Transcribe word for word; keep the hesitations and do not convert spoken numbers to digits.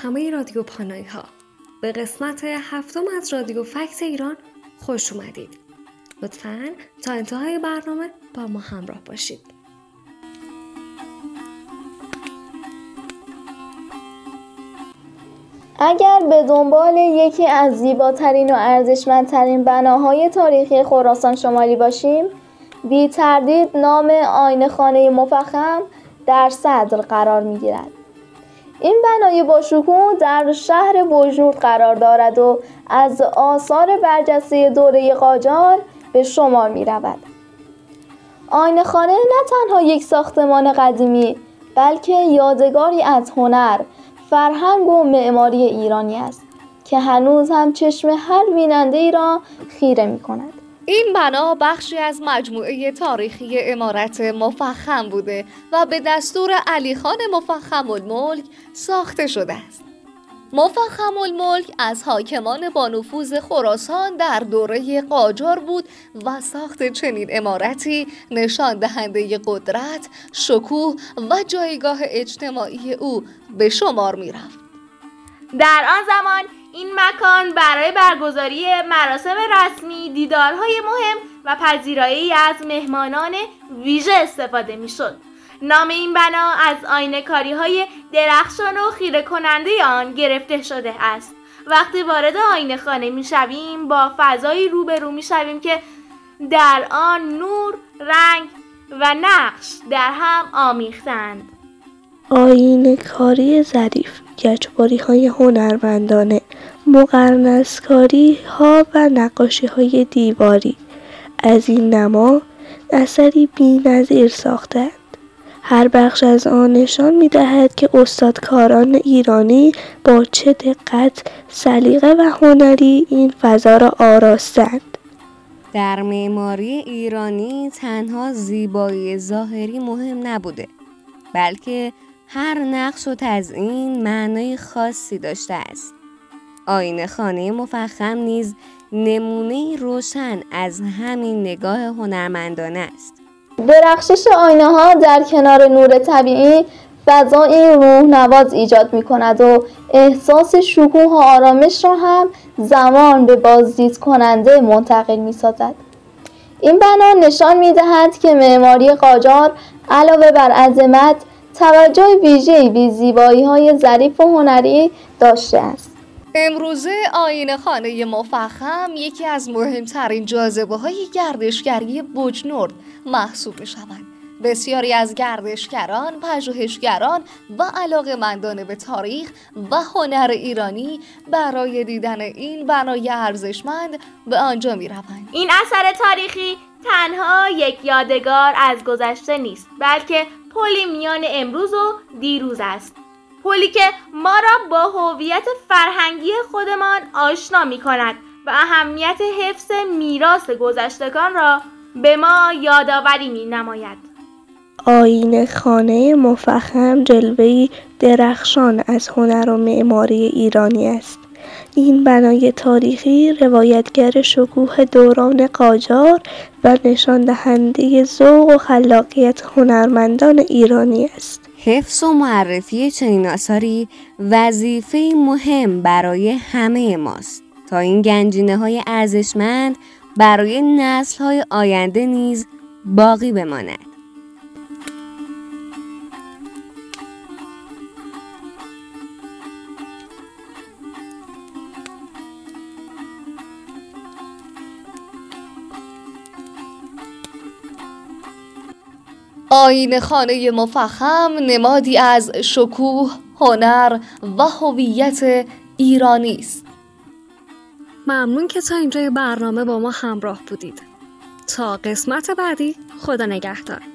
همه رادیو پانایی ها. به قسمت هفتم از رادیو فکت ایران خوش اومدید. لطفاً تا انتهای برنامه با ما همراه باشید. اگر به دنبال یکی از زیباترین و ارزشمندترین بناهای تاریخی خراسان شمالی باشیم، بی تردید نام آینه خانه مفخم در صدر قرار می گیرد. این بنای باشکوه در شهر بوجنورد قرار دارد و از آثار برجسته دوره قاجار به شمار می رود. آینه خانه نه تنها یک ساختمان قدیمی، بلکه یادگاری از هنر، فرهنگ و معماری ایرانی است که هنوز هم چشم هر بیننده ای را خیره می کند. این بنا بخشی از مجموعه تاریخی عمارت مفخم بوده و به دستور علیخان مفخم الملک ساخته شده است. مفخم الملک از حاکمان با نفوذ خراسان در دوره قاجار بود و ساخت چنین عمارتی نشان دهنده قدرت، شکوه و جایگاه اجتماعی او به شمار می رفت. در آن زمان این مکان برای برگزاری مراسم رسمی، دیدارهای مهم و پذیرایی از مهمانان ویژه استفاده می شد. نام این بنا از آینه‌کاری‌های درخشان و خیره کننده آن گرفته شده است. وقتی وارد آینه خانه می شویم با فضایی روبرو می شویم که در آن نور، رنگ و نقش در هم آمیختند. آینه‌کاری ظریف، گچباری‌های هنرمندانه، مقرنس‌کاری‌ها و نقاشی‌های دیواری از این نما اثری بی‌نظیر ساختند. هر بخش از آن نشان می‌دهد که استادکاران ایرانی با چه دقت، سلیقه و هنری این فضا را آراستند. در معماری ایرانی تنها زیبایی ظاهری مهم نبوده، بلکه هر نقش و تزیین معنای خاصی داشته است. آینه خانه مفخم نیز نمونه روشن از همین نگاه هنرمندانه است. درخشش آینه ها در کنار نور طبیعی فضایی روح‌نواز ایجاد می کند و احساس شکوه و آرامش را هم زمان به بازدید کننده منتقل می سازد. این بنا نشان می دهد که معماری قاجار علاوه بر عظمت، توجه ویژه‌ای به زیبایی‌های ظریف و هنری داشته است. امروزه آینه خانه مفخم یکی از مهمترین جاذبه‌های گردشگری بوجنورد محسوب می‌شود. بسیاری از گردشگران، پژوهشگران و علاقه‌مندان به تاریخ و هنر ایرانی برای دیدن این بنای ارزشمند به آنجا می‌روند. این اثر تاریخی تنها یک یادگار از گذشته نیست، بلکه پلی میان امروز و دیروز است. پلی که ما را با هویت فرهنگی خودمان آشنا می کند و اهمیت حفظ میراث گذشتگان را به ما یادآوری می نماید. آینه خانه مفخم جلوه‌ای درخشان از هنر و معماری ایرانی است. این بنای تاریخی روایتگر شکوه دوران قاجار و نشان دهنده ذوق و خلاقیت هنرمندان ایرانی است. حفظ و معرفی چنین آثاری وظیفه مهم برای همه ماست تا این گنجینه‌های ارزشمند برای نسل‌های آینده نیز باقی بماند. آینه خانه مفخم نمادی از شکوه، هنر و هویت ایرانی است. ممنون که تا اینجای برنامه با ما همراه بودید. تا قسمت بعدی، خدا نگهدار.